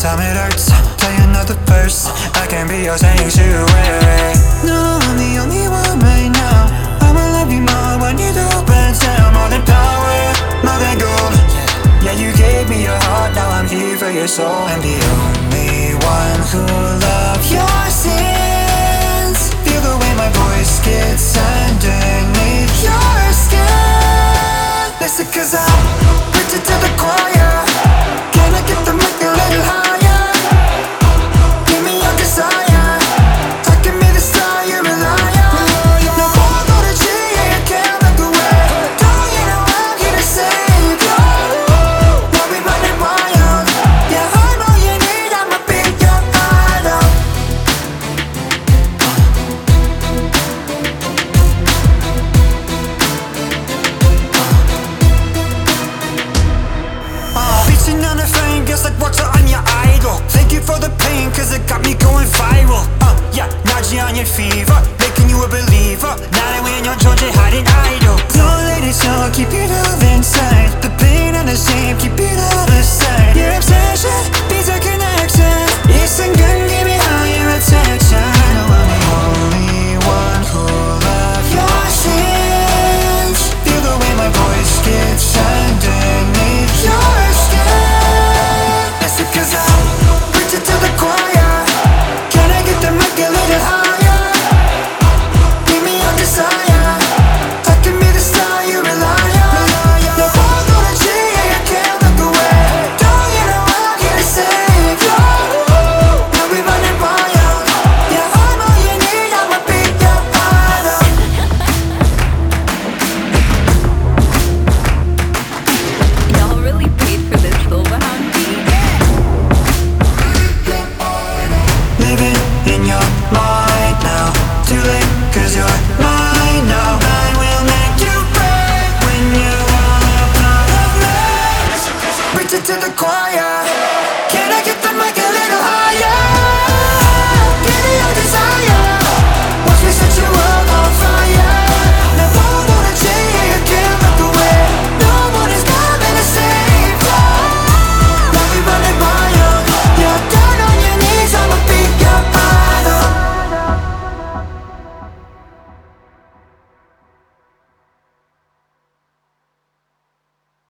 time it hurts. Play another verse, I can be your sanctuary. No, I'm the only one right now. I'ma love you more when you do hands down. More than power, more than gold. Yeah, you gave me your heart, now I'm here for your soul. I'm the only one who loves your sins. Feel the way my voice gets underneath your skin. Listen, cause I'm preaching to the choir.